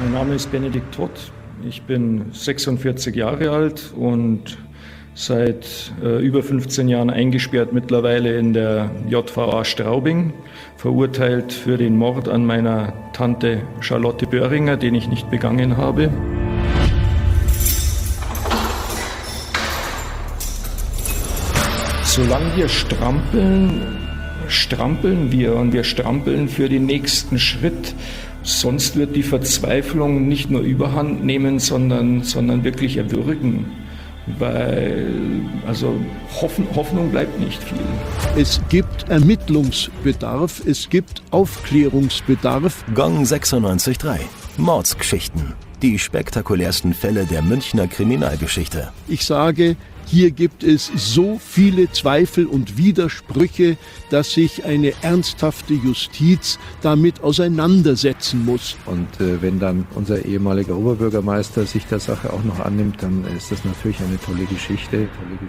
Mein Name ist Benedikt Todt. Ich bin 46 Jahre alt und seit über 15 Jahren eingesperrt mittlerweile in der JVA Straubing, verurteilt für den Mord an meiner Tante Charlotte Böhringer, den ich nicht begangen habe. Solange wir strampeln wir und wir strampeln für den nächsten Schritt. Sonst wird die Verzweiflung nicht nur überhand nehmen, sondern wirklich erwürgen. Weil, Hoffnung bleibt nicht viel. Es gibt Ermittlungsbedarf, es gibt Aufklärungsbedarf. Gong 96.3. Mordsgeschichten. Die spektakulärsten Fälle der Münchner Kriminalgeschichte. Ich sage, hier gibt es so viele Zweifel und Widersprüche, dass sich eine ernsthafte Justiz damit auseinandersetzen muss. Und wenn dann unser ehemaliger Oberbürgermeister sich der Sache auch noch annimmt, dann ist das natürlich eine tolle Geschichte.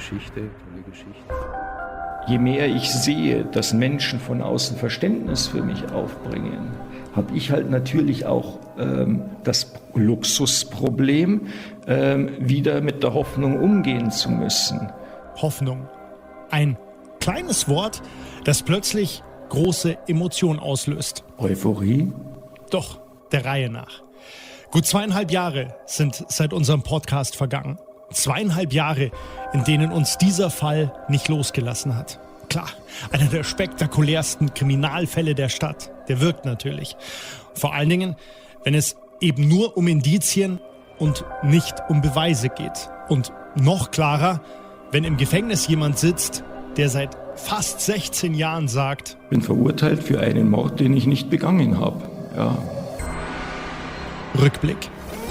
Je mehr ich sehe, dass Menschen von außen Verständnis für mich aufbringen, habe ich halt natürlich auch das Luxusproblem, wieder mit der Hoffnung umgehen zu müssen. Hoffnung. Ein kleines Wort, das plötzlich große Emotionen auslöst. Euphorie? Doch, der Reihe nach. Gut 2,5 Jahre sind seit unserem Podcast vergangen. 2,5 Jahre, in denen uns dieser Fall nicht losgelassen hat. Klar, einer der spektakulärsten Kriminalfälle der Stadt. Der wirkt natürlich. Vor allen Dingen, wenn es eben nur um Indizien und nicht um Beweise geht. Und noch klarer, wenn im Gefängnis jemand sitzt, der seit fast 16 Jahren sagt: Ich bin verurteilt für einen Mord, den ich nicht begangen habe. Ja. Rückblick.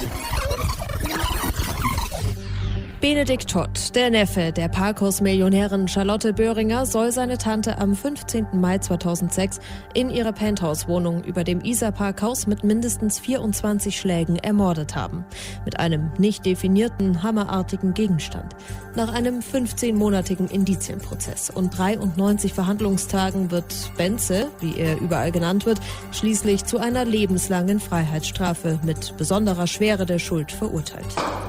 Benedikt Todt, der Neffe der Parkhaus-Millionärin Charlotte Böhringer, soll seine Tante am 15. Mai 2006 in ihrer Penthouse-Wohnung über dem Isar-Parkhaus mit mindestens 24 Schlägen ermordet haben. Mit einem nicht definierten, hammerartigen Gegenstand. Nach einem 15-monatigen Indizienprozess und 93 Verhandlungstagen wird Benze, wie er überall genannt wird, schließlich zu einer lebenslangen Freiheitsstrafe mit besonderer Schwere der Schuld verurteilt.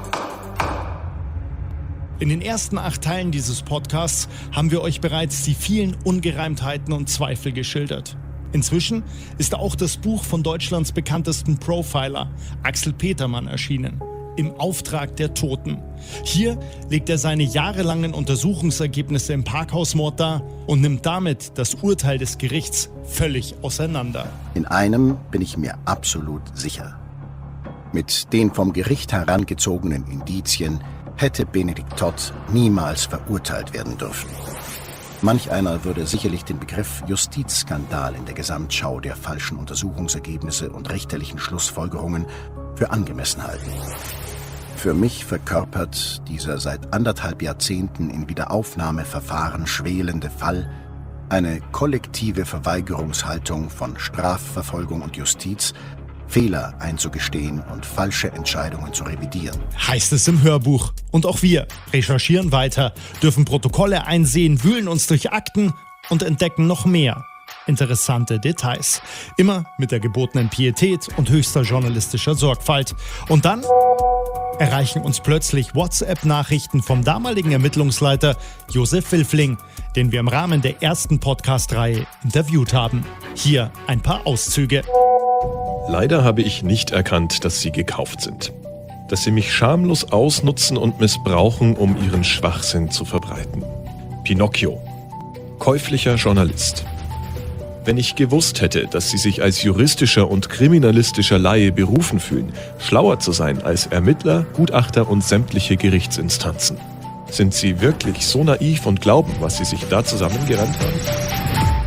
In den ersten 8 Teilen dieses Podcasts haben wir euch bereits die vielen Ungereimtheiten und Zweifel geschildert. Inzwischen ist auch das Buch von Deutschlands bekanntesten Profiler, Axel Petermann, erschienen. Im Auftrag der Toten. Hier legt er seine jahrelangen Untersuchungsergebnisse im Parkhausmord dar und nimmt damit das Urteil des Gerichts völlig auseinander. In einem bin ich mir absolut sicher. Mit den vom Gericht herangezogenen Indizien hätte Benedikt Todt niemals verurteilt werden dürfen. Manch einer würde sicherlich den Begriff Justizskandal in der Gesamtschau der falschen Untersuchungsergebnisse und richterlichen Schlussfolgerungen für angemessen halten. Für mich verkörpert dieser seit 1,5 Jahrzehnten in Wiederaufnahmeverfahren schwelende Fall eine kollektive Verweigerungshaltung von Strafverfolgung und Justiz, Fehler einzugestehen und falsche Entscheidungen zu revidieren. Heißt es im Hörbuch. Und auch wir recherchieren weiter, dürfen Protokolle einsehen, wühlen uns durch Akten und entdecken noch mehr interessante Details. Immer mit der gebotenen Pietät und höchster journalistischer Sorgfalt. Und dann erreichen uns plötzlich WhatsApp-Nachrichten vom damaligen Ermittlungsleiter Josef Wilfling, den wir im Rahmen der ersten Podcast-Reihe interviewt haben. Hier ein paar Auszüge. Leider habe ich nicht erkannt, dass sie gekauft sind. Dass sie mich schamlos ausnutzen und missbrauchen, um ihren Schwachsinn zu verbreiten. Pinocchio. Käuflicher Journalist. Wenn ich gewusst hätte, dass sie sich als juristischer und kriminalistischer Laie berufen fühlen, schlauer zu sein als Ermittler, Gutachter und sämtliche Gerichtsinstanzen. Sind sie wirklich so naiv und glauben, was sie sich da zusammengerannt haben?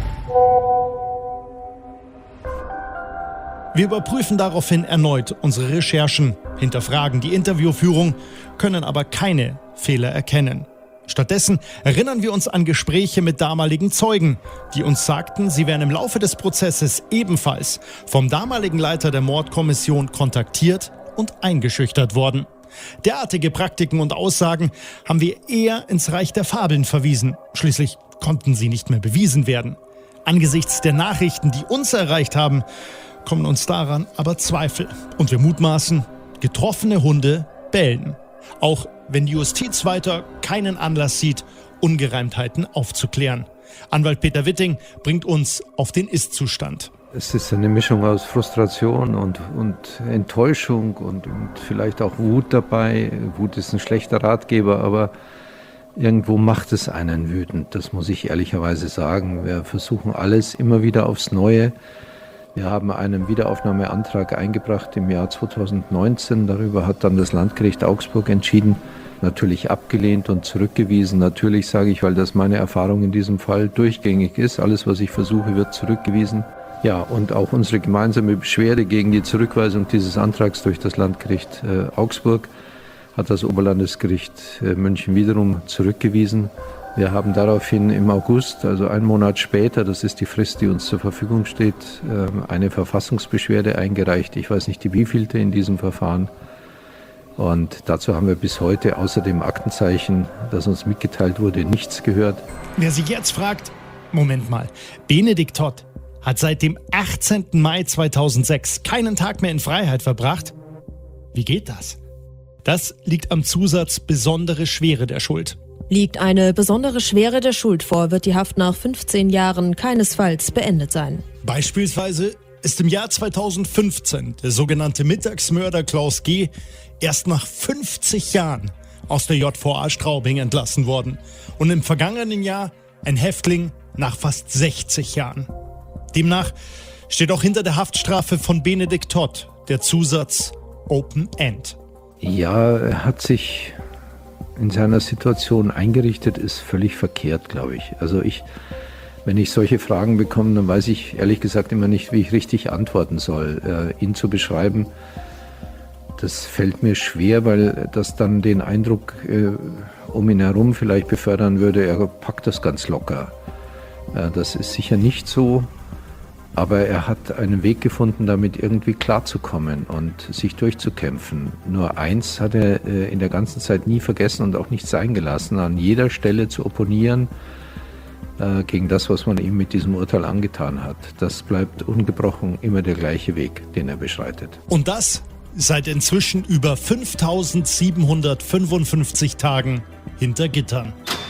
Wir überprüfen daraufhin erneut unsere Recherchen, hinterfragen die Interviewführung, können aber keine Fehler erkennen. Stattdessen erinnern wir uns an Gespräche mit damaligen Zeugen, die uns sagten, sie wären im Laufe des Prozesses ebenfalls vom damaligen Leiter der Mordkommission kontaktiert und eingeschüchtert worden. Derartige Praktiken und Aussagen haben wir eher ins Reich der Fabeln verwiesen. Schließlich konnten sie nicht mehr bewiesen werden. Angesichts der Nachrichten, die uns erreicht haben, kommen uns daran aber Zweifel. Und wir mutmaßen, getroffene Hunde bellen. Auch wenn die Justiz weiter keinen Anlass sieht, Ungereimtheiten aufzuklären. Anwalt Peter Witting bringt uns auf den Ist-Zustand. Es ist eine Mischung aus Frustration und Enttäuschung und vielleicht auch Wut dabei. Wut ist ein schlechter Ratgeber, aber irgendwo macht es einen wütend. Das muss ich ehrlicherweise sagen. Wir versuchen alles immer wieder aufs Neue. Wir haben einen Wiederaufnahmeantrag eingebracht im Jahr 2019. Darüber hat dann das Landgericht Augsburg entschieden. Natürlich abgelehnt und zurückgewiesen. Natürlich sage ich, weil das meine Erfahrung in diesem Fall durchgängig ist. Alles, was ich versuche, wird zurückgewiesen. Ja, und auch unsere gemeinsame Beschwerde gegen die Zurückweisung dieses Antrags durch das Landgericht Augsburg hat das Oberlandesgericht München wiederum zurückgewiesen. Wir haben daraufhin im August, also einen Monat später, das ist die Frist, die uns zur Verfügung steht, eine Verfassungsbeschwerde eingereicht. Ich weiß nicht, die wievielte in diesem Verfahren. Und dazu haben wir bis heute außer dem Aktenzeichen, das uns mitgeteilt wurde, nichts gehört. Wer sich jetzt fragt, Moment mal, Benedikt Todt hat seit dem 18. Mai 2006 keinen Tag mehr in Freiheit verbracht? Wie geht das? Das liegt am Zusatz besondere Schwere der Schuld. Liegt eine besondere Schwere der Schuld vor, wird die Haft nach 15 Jahren keinesfalls beendet sein. Beispielsweise ist im Jahr 2015 der sogenannte Mittagsmörder Klaus G. erst nach 50 Jahren aus der JVA Straubing entlassen worden. Und im vergangenen Jahr ein Häftling nach fast 60 Jahren. Demnach steht auch hinter der Haftstrafe von Benedikt Todt der Zusatz Open End. Ja, er hat sich in seiner Situation eingerichtet, ist völlig verkehrt, glaube ich. Also wenn ich solche Fragen bekomme, dann weiß ich ehrlich gesagt immer nicht, wie ich richtig antworten soll. Ihn zu beschreiben, das fällt mir schwer, weil das dann den Eindruck um ihn herum vielleicht befördern würde, er packt das ganz locker. Das ist sicher nicht so. Aber er hat einen Weg gefunden, damit irgendwie klarzukommen und sich durchzukämpfen. Nur eins hat er in der ganzen Zeit nie vergessen und auch nicht sein gelassen, an jeder Stelle zu opponieren gegen das, was man ihm mit diesem Urteil angetan hat. Das bleibt ungebrochen immer der gleiche Weg, den er beschreitet. Und das seit inzwischen über 5.755 Tagen hinter Gittern.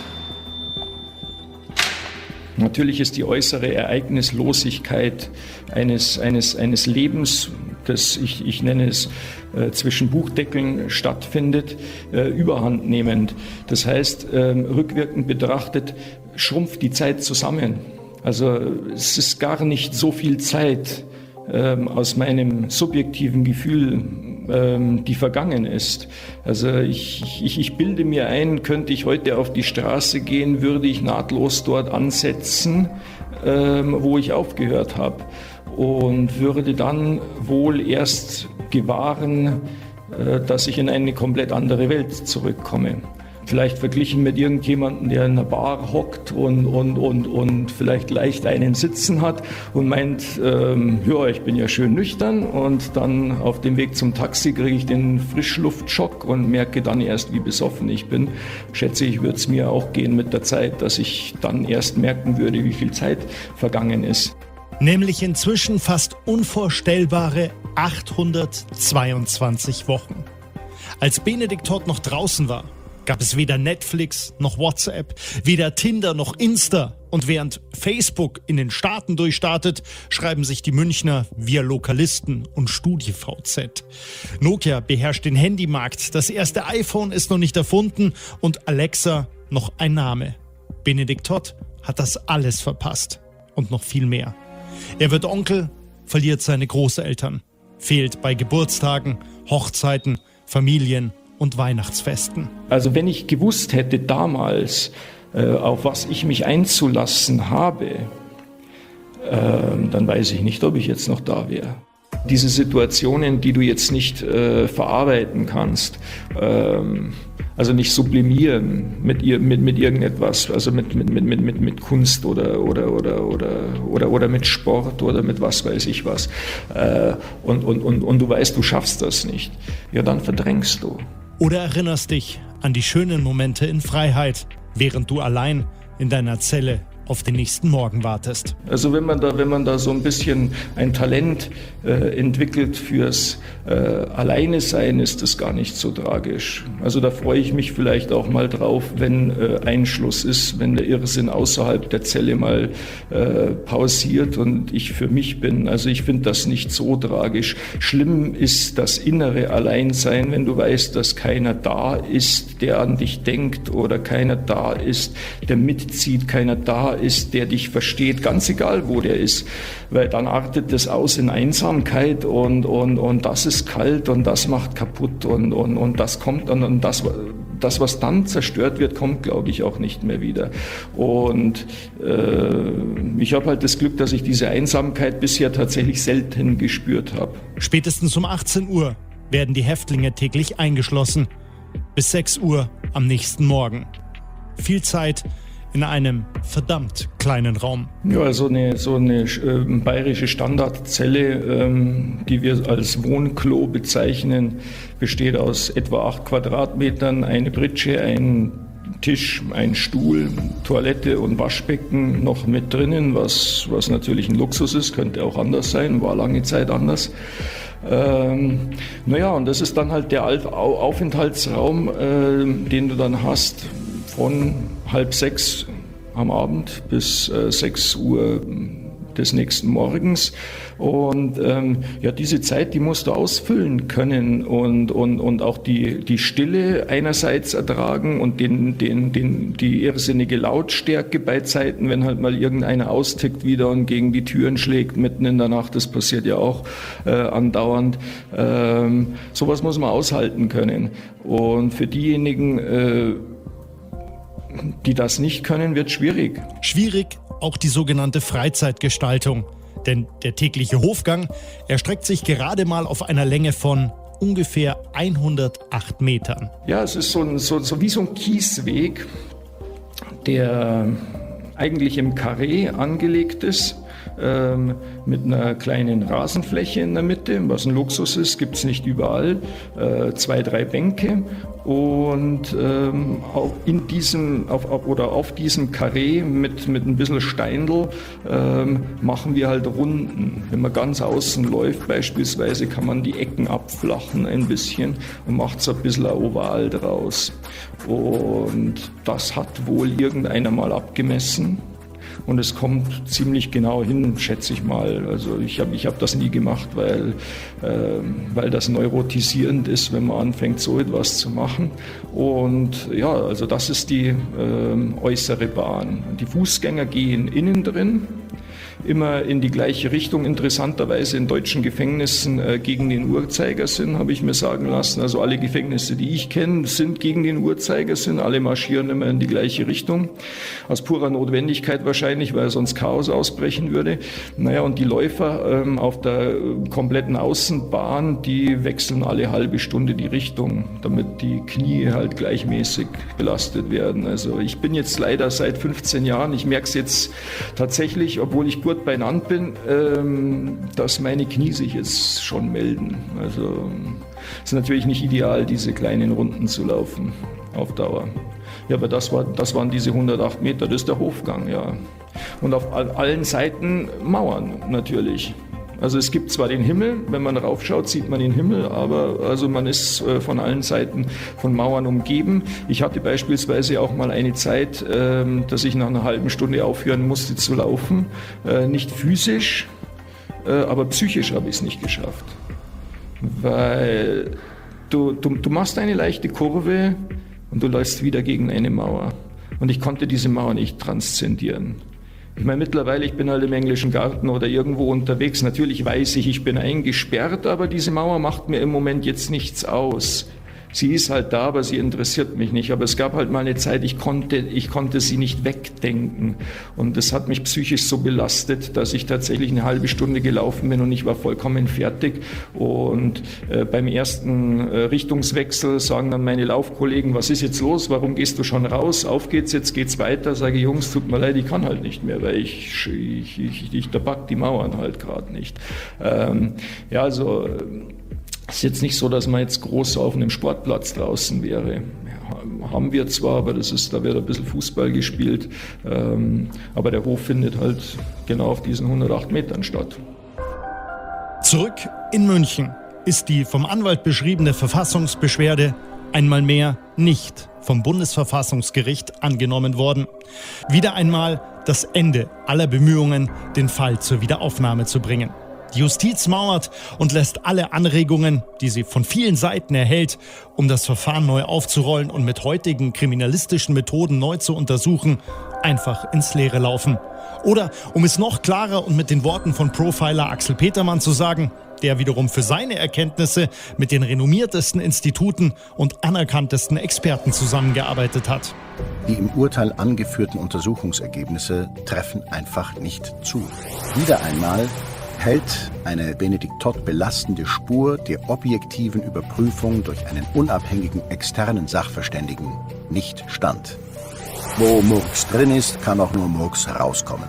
Natürlich ist die äußere Ereignislosigkeit eines Lebens, das ich nenne es zwischen Buchdeckeln stattfindet, überhandnehmend. Das heißt, rückwirkend betrachtet schrumpft die Zeit zusammen. Also es ist gar nicht so viel Zeit aus meinem subjektiven Gefühl, die vergangen ist. Also ich bilde mir ein, könnte ich heute auf die Straße gehen, würde ich nahtlos dort ansetzen, wo ich aufgehört habe, und würde dann wohl erst gewahren, dass ich in eine komplett andere Welt zurückkomme. Vielleicht verglichen mit irgendjemandem, der in einer Bar hockt und vielleicht leicht einen sitzen hat und meint, ja, ich bin ja schön nüchtern, und dann auf dem Weg zum Taxi kriege ich den Frischluftschock und merke dann erst, wie besoffen ich bin. Schätze ich, würde es mir auch gehen mit der Zeit, dass ich dann erst merken würde, wie viel Zeit vergangen ist. Nämlich inzwischen fast unvorstellbare 822 Wochen. Als Benedikt Todt noch draußen war, gab es weder Netflix noch WhatsApp, weder Tinder noch Insta. Und während Facebook in den Staaten durchstartet, schreiben sich die Münchner via Lokalisten und StudiVZ. Nokia beherrscht den Handymarkt, das erste iPhone ist noch nicht erfunden und Alexa noch ein Name. Benedikt Todt hat das alles verpasst und noch viel mehr. Er wird Onkel, verliert seine Großeltern, fehlt bei Geburtstagen, Hochzeiten, Familien und Weihnachtsfesten. Also wenn ich gewusst hätte damals, auf was ich mich einzulassen habe, dann weiß ich nicht, ob ich jetzt noch da wäre. Diese Situationen, die du jetzt nicht verarbeiten kannst, also nicht sublimieren mit irgendetwas, also mit Kunst oder mit Sport oder mit was weiß ich was, und du weißt, du schaffst das nicht, ja, dann verdrängst du. Oder erinnerst dich an die schönen Momente in Freiheit, während du allein in deiner Zelle auf den nächsten Morgen wartest. Also wenn man da so ein bisschen ein Talent entwickelt fürs Alleine sein, ist das gar nicht so tragisch. Also da freue ich mich vielleicht auch mal drauf, wenn Einschluss ist, wenn der Irrsinn außerhalb der Zelle mal pausiert und ich für mich bin. Also ich finde das nicht so tragisch. Schlimm ist das innere Alleinsein, wenn du weißt, dass keiner da ist, der an dich denkt oder keiner da ist, der mitzieht, keiner da ist, der dich versteht, ganz egal, wo der ist. Weil dann artet das aus in Einsamkeit und das ist kalt und das macht kaputt und das kommt dann und das, was dann zerstört wird, kommt, glaube ich, auch nicht mehr wieder. Und ich habe halt das Glück, dass ich diese Einsamkeit bisher tatsächlich selten gespürt habe. Spätestens um 18 Uhr werden die Häftlinge täglich eingeschlossen. Bis 6 Uhr am nächsten Morgen. Viel Zeit in einem verdammt kleinen Raum. Ja, so eine bayerische Standardzelle, die wir als Wohnklo bezeichnen, besteht aus etwa 8 Quadratmetern, eine Pritsche, ein Tisch, ein Stuhl, Toilette und Waschbecken noch mit drinnen, was natürlich ein Luxus ist, könnte auch anders sein, war lange Zeit anders. Und das ist dann halt der Aufenthaltsraum, den du dann hast von 5:30 am Abend bis 6 Uhr des nächsten Morgens. Und diese Zeit, die musst du ausfüllen können und auch die Stille einerseits ertragen und die irrsinnige Lautstärke bei Zeiten, wenn halt mal irgendeiner austickt wieder und gegen die Türen schlägt mitten in der Nacht, das passiert ja auch andauernd. Sowas muss man aushalten können. Und für diejenigen, die das nicht können, wird schwierig. Schwierig auch die sogenannte Freizeitgestaltung. Denn der tägliche Hofgang erstreckt sich gerade mal auf einer Länge von ungefähr 108 Metern. Ja, es ist so wie so ein Kiesweg, der eigentlich im Karree angelegt ist. Mit einer kleinen Rasenfläche in der Mitte, was ein Luxus ist, gibt es nicht überall, 2, 3 Bänke und auf diesem Karree mit ein bisschen Steindl machen wir halt Runden. Wenn man ganz außen läuft beispielsweise, kann man die Ecken abflachen ein bisschen und macht so ein bisschen ein Oval draus. Und das hat wohl irgendeiner mal abgemessen. Und es kommt ziemlich genau hin, schätze ich mal. Also ich hab das nie gemacht, weil das neurotisierend ist, wenn man anfängt, so etwas zu machen. Und ja, also das ist die äußere Bahn. Die Fußgänger gehen innen drin, immer in die gleiche Richtung, interessanterweise in deutschen Gefängnissen gegen den Uhrzeigersinn, habe ich mir sagen lassen. Also alle Gefängnisse, die ich kenne, sind gegen den Uhrzeigersinn, alle marschieren immer in die gleiche Richtung. Aus purer Notwendigkeit wahrscheinlich, weil sonst Chaos ausbrechen würde. Und die Läufer auf der kompletten Außenbahn, die wechseln alle halbe Stunde die Richtung, damit die Knie halt gleichmäßig belastet werden. Also ich bin jetzt leider seit 15 Jahren, ich merke es jetzt tatsächlich, obwohl ich gut beieinander bin, dass meine Knie sich jetzt schon melden. Also es ist natürlich nicht ideal, diese kleinen Runden zu laufen auf Dauer. Ja, aber das waren diese 108 Meter, das ist der Hofgang, ja. Und auf allen Seiten Mauern natürlich. Also es gibt zwar den Himmel, wenn man raufschaut, sieht man den Himmel, aber also man ist von allen Seiten von Mauern umgeben. Ich hatte beispielsweise auch mal eine Zeit, dass ich nach einer halben Stunde aufhören musste zu laufen. Nicht physisch, aber psychisch habe ich es nicht geschafft. Weil du machst eine leichte Kurve und du läufst wieder gegen eine Mauer. Und ich konnte diese Mauer nicht transzendieren. Ich meine, mittlerweile, ich bin halt im englischen Garten oder irgendwo unterwegs. Natürlich weiß ich bin eingesperrt, aber diese Mauer macht mir im Moment jetzt nichts aus. Sie ist halt da, aber sie interessiert mich nicht. Aber es gab halt mal eine Zeit, ich konnte sie nicht wegdenken. Und das hat mich psychisch so belastet, dass ich tatsächlich eine halbe Stunde gelaufen bin und ich war vollkommen fertig. Und beim ersten Richtungswechsel sagen dann meine Laufkollegen, was ist jetzt los? Warum gehst du schon raus? Auf geht's, jetzt geht's weiter. Sage ich, Jungs, tut mir leid, ich kann halt nicht mehr, weil da packt die Mauern halt gerade nicht. Es ist jetzt nicht so, dass man jetzt groß auf einem Sportplatz draußen wäre. haben wir zwar, aber da wird ein bisschen Fußball gespielt. Aber der Hof findet halt genau auf diesen 108 Metern statt. Zurück in München ist die vom Anwalt beschriebene Verfassungsbeschwerde einmal mehr nicht vom Bundesverfassungsgericht angenommen worden. Wieder einmal das Ende aller Bemühungen, den Fall zur Wiederaufnahme zu bringen. Die Justiz mauert und lässt alle Anregungen, die sie von vielen Seiten erhält, um das Verfahren neu aufzurollen und mit heutigen kriminalistischen Methoden neu zu untersuchen, einfach ins Leere laufen. Oder, um es noch klarer und mit den Worten von Profiler Axel Petermann zu sagen, der wiederum für seine Erkenntnisse mit den renommiertesten Instituten und anerkanntesten Experten zusammengearbeitet hat. Die im Urteil angeführten Untersuchungsergebnisse treffen einfach nicht zu. Wieder einmal hält eine Benedikt Todt belastende Spur der objektiven Überprüfung durch einen unabhängigen externen Sachverständigen nicht stand. Wo Murks drin ist, kann auch nur Murks rauskommen.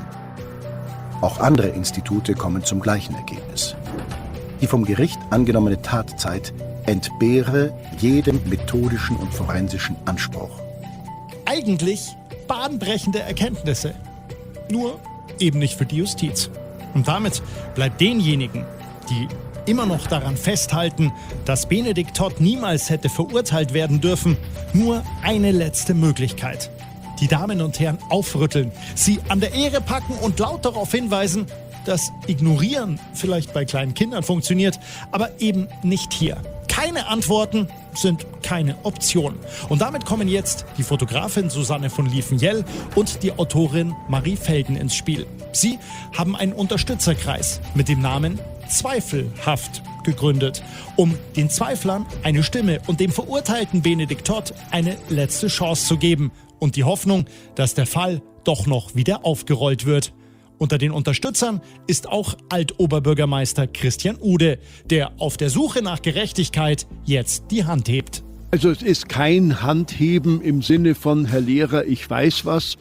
Auch andere Institute kommen zum gleichen Ergebnis. Die vom Gericht angenommene Tatzeit entbehre jedem methodischen und forensischen Anspruch. Eigentlich bahnbrechende Erkenntnisse. Nur eben nicht für die Justiz. Und damit bleibt denjenigen, die immer noch daran festhalten, dass Benedikt Todt niemals hätte verurteilt werden dürfen, nur eine letzte Möglichkeit. Die Damen und Herren aufrütteln, sie an der Ehre packen und laut darauf hinweisen, dass Ignorieren vielleicht bei kleinen Kindern funktioniert, aber eben nicht hier. Keine Antworten sind keine Option. Und damit kommen jetzt die Fotografin Susanne von Liefenjell und die Autorin Marie Felden ins Spiel. Sie haben einen Unterstützerkreis mit dem Namen Zweifelhaft gegründet, um den Zweiflern eine Stimme und dem verurteilten Benedikt Todt eine letzte Chance zu geben und die Hoffnung, dass der Fall doch noch wieder aufgerollt wird. Unter den Unterstützern ist auch Altoberbürgermeister Christian Ude, der auf der Suche nach Gerechtigkeit jetzt die Hand hebt. Also es ist kein Handheben im Sinne von Herr Lehrer, ich weiß was,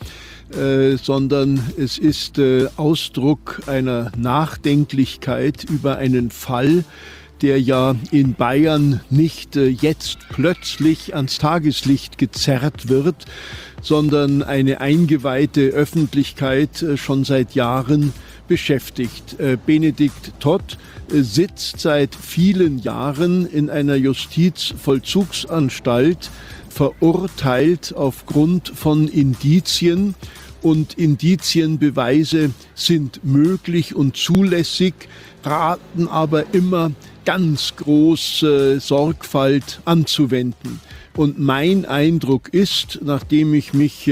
sondern es ist Ausdruck einer Nachdenklichkeit über einen Fall, der ja in Bayern nicht jetzt plötzlich ans Tageslicht gezerrt wird, sondern eine eingeweihte Öffentlichkeit schon seit Jahren beschäftigt. Benedikt Todt sitzt seit vielen Jahren in einer Justizvollzugsanstalt, verurteilt aufgrund von Indizien. Und Indizienbeweise sind möglich und zulässig, raten aber immer ganz große Sorgfalt anzuwenden. Und mein Eindruck ist, nachdem ich mich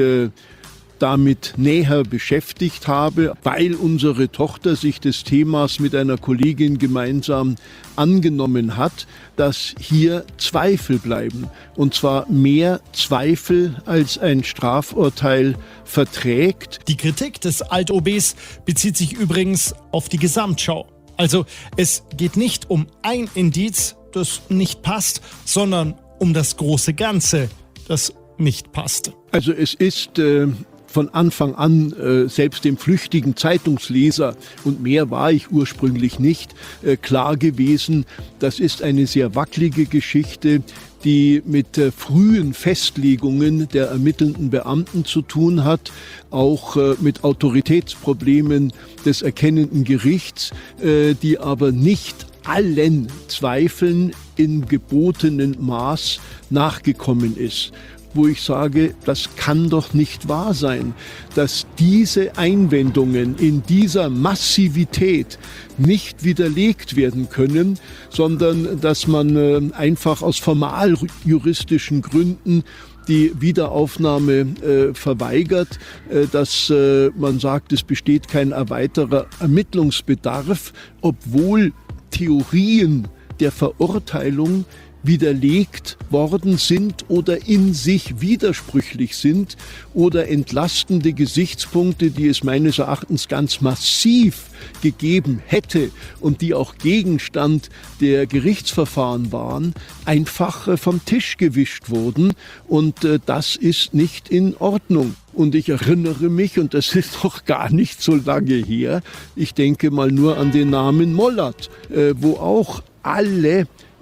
damit näher beschäftigt habe, weil unsere Tochter sich des Themas mit einer Kollegin gemeinsam angenommen hat, dass hier Zweifel bleiben. Und zwar mehr Zweifel, als ein Strafurteil verträgt. Die Kritik des Alt-OBs bezieht sich übrigens auf die Gesamtschau. Also es geht nicht um ein Indiz, das nicht passt, sondern um das große Ganze, das nicht passt. Also es ist von Anfang an selbst dem flüchtigen Zeitungsleser, und mehr war ich ursprünglich nicht, klar gewesen, das ist eine sehr wackelige Geschichte, die mit frühen Festlegungen der ermittelnden Beamten zu tun hat, auch mit Autoritätsproblemen des erkennenden Gerichts, die aber nicht allen Zweifeln in gebotenem Maß nachgekommen ist. Wo ich sage, das kann doch nicht wahr sein, dass diese Einwendungen in dieser Massivität nicht widerlegt werden können, sondern dass man einfach aus formaljuristischen Gründen die Wiederaufnahme verweigert, dass man sagt, es besteht kein weiterer Ermittlungsbedarf, obwohl Theorien der Verurteilung widerlegt worden sind oder in sich widersprüchlich sind oder entlastende Gesichtspunkte, die es meines Erachtens ganz massiv gegeben hätte und die auch Gegenstand der Gerichtsverfahren waren, einfach vom Tisch gewischt wurden. Und das ist nicht in Ordnung. Und ich erinnere mich, und das ist doch gar nicht so lange her, ich denke mal nur an den Namen Mollert, wo auch alle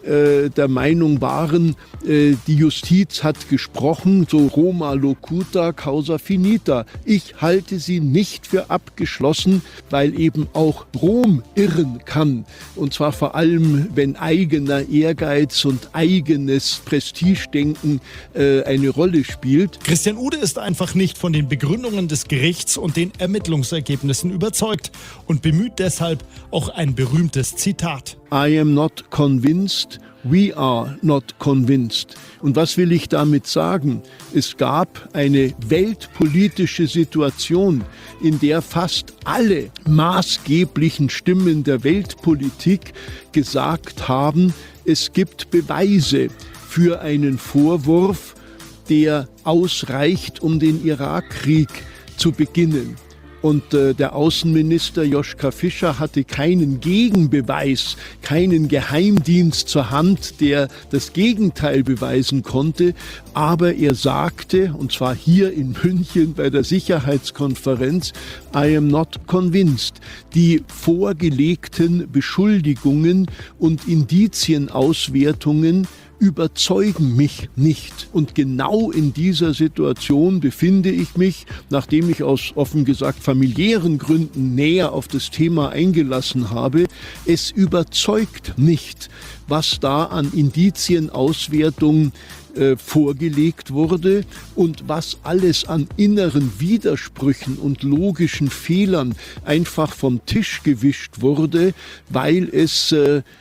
der Meinung waren, die Justiz hat gesprochen, so Roma locuta causa finita. Ich halte sie nicht für abgeschlossen, weil eben auch Rom irren kann. Und zwar vor allem, wenn eigener Ehrgeiz und eigenes Prestigedenken eine Rolle spielt. Christian Ude ist einfach nicht von den Begründungen des Gerichts und den Ermittlungsergebnissen überzeugt und bemüht deshalb auch ein berühmtes Zitat. I am not convinced, we are not convinced. Und was will ich damit sagen? Es gab eine weltpolitische Situation, in der fast alle maßgeblichen Stimmen der Weltpolitik gesagt haben, es gibt Beweise für einen Vorwurf, der ausreicht, um den Irakkrieg zu beginnen. Und der Außenminister Joschka Fischer hatte keinen Gegenbeweis, keinen Geheimdienst zur Hand, der das Gegenteil beweisen konnte. Aber er sagte, und zwar hier in München bei der Sicherheitskonferenz, I am not convinced. Die vorgelegten Beschuldigungen und Indizienauswertungen überzeugen mich nicht. Und genau in dieser Situation befinde ich mich, nachdem ich aus offen gesagt familiären Gründen näher auf das Thema eingelassen habe. Es überzeugt nicht, was da an Indizienauswertung vorgelegt wurde und was alles an inneren Widersprüchen und logischen Fehlern einfach vom Tisch gewischt wurde, weil es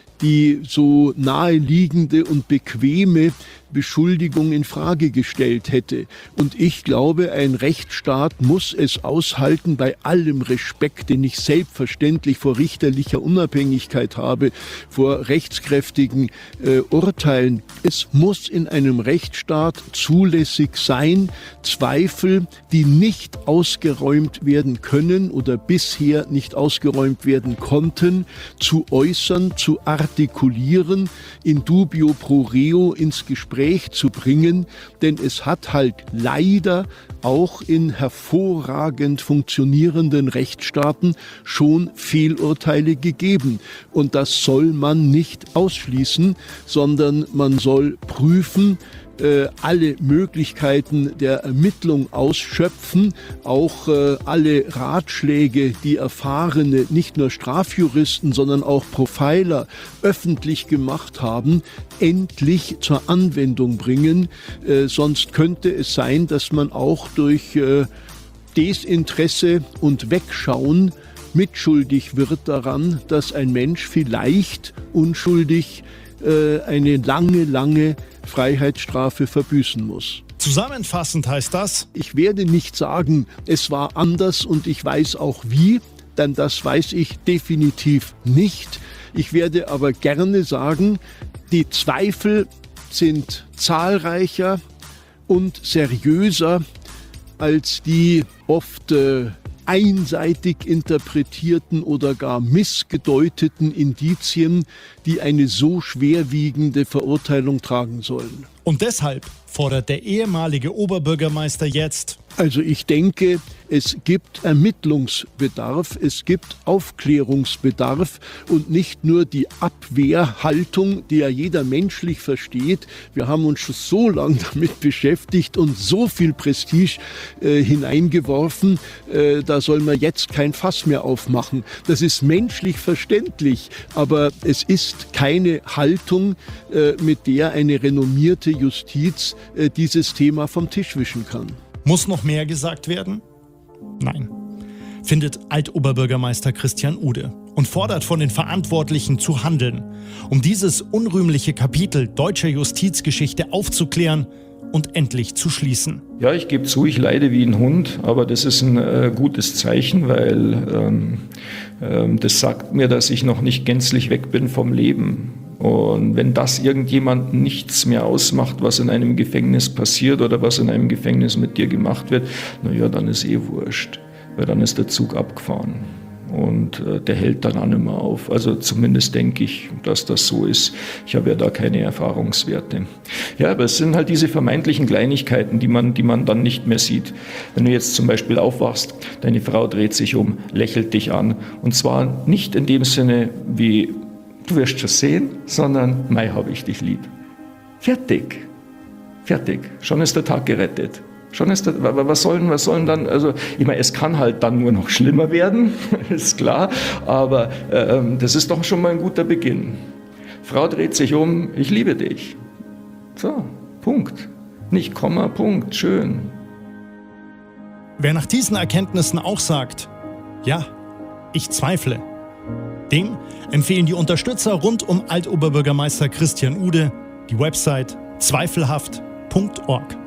die so naheliegende und bequeme Beschuldigung in Frage gestellt hätte. Und ich glaube, ein Rechtsstaat muss es aushalten, bei allem Respekt, den ich selbstverständlich vor richterlicher Unabhängigkeit habe, vor rechtskräftigen Urteilen. Es muss in einem Rechtsstaat zulässig sein, Zweifel, die nicht ausgeräumt werden können oder bisher nicht ausgeräumt werden konnten, zu äußern, zu artikulieren, in dubio pro reo ins Gespräch zu bringen, denn es hat halt leider auch in hervorragend funktionierenden Rechtsstaaten schon Fehlurteile gegeben. Und das soll man nicht ausschließen, sondern man soll prüfen, alle Möglichkeiten der Ermittlung ausschöpfen, auch alle Ratschläge, die erfahrene, nicht nur Strafjuristen, sondern auch Profiler öffentlich gemacht haben, endlich zur Anwendung bringen. Sonst könnte es sein, dass man auch durch Desinteresse und Wegschauen mitschuldig wird daran, dass ein Mensch vielleicht unschuldig eine lange Freiheitsstrafe verbüßen muss. Zusammenfassend heißt das: Ich werde nicht sagen, es war anders und ich weiß auch wie, denn das weiß ich definitiv nicht. Ich werde aber gerne sagen, die Zweifel sind zahlreicher und seriöser als die oft einseitig interpretierten oder gar missgedeuteten Indizien, die eine so schwerwiegende Verurteilung tragen sollen. Und deshalb fordert der ehemalige Oberbürgermeister jetzt: Also ich denke, es gibt Ermittlungsbedarf, es gibt Aufklärungsbedarf und nicht nur die Abwehrhaltung, die ja jeder menschlich versteht. Wir haben uns schon so lange damit beschäftigt und so viel Prestige hineingeworfen, da soll man jetzt kein Fass mehr aufmachen. Das ist menschlich verständlich, aber es ist keine Haltung, mit der eine renommierte Justiz dieses Thema vom Tisch wischen kann. Muss noch mehr gesagt werden? Nein, findet Altoberbürgermeister Christian Ude und fordert von den Verantwortlichen zu handeln, um dieses unrühmliche Kapitel deutscher Justizgeschichte aufzuklären und endlich zu schließen. Ja, ich gebe zu, ich leide wie ein Hund, aber das ist ein gutes Zeichen, weil das sagt mir, dass ich noch nicht gänzlich weg bin vom Leben. Und wenn das irgendjemand nichts mehr ausmacht, was in einem Gefängnis passiert oder was in einem Gefängnis mit dir gemacht wird, naja, dann ist wurscht, weil dann ist der Zug abgefahren und der hält dann auch nicht mehr auf. Also zumindest denke ich, dass das so ist. Ich habe ja da keine Erfahrungswerte. Ja, aber es sind halt diese vermeintlichen Kleinigkeiten, die man dann nicht mehr sieht. Wenn du jetzt zum Beispiel aufwachst, deine Frau dreht sich um, lächelt dich an und zwar nicht in dem Sinne wie du wirst schon sehen, sondern Mai habe ich dich lieb. Fertig. Schon ist der Tag gerettet. Was sollen dann, also ich meine, es kann halt dann nur noch schlimmer werden, ist klar, aber das ist doch schon mal ein guter Beginn. Frau dreht sich um, ich liebe dich. So, Punkt. Nicht Komma, Punkt, schön. Wer nach diesen Erkenntnissen auch sagt, ja, ich zweifle, dem empfehlen die Unterstützer rund um Altoberbürgermeister Christian Ude die Website zweifelhaft.org.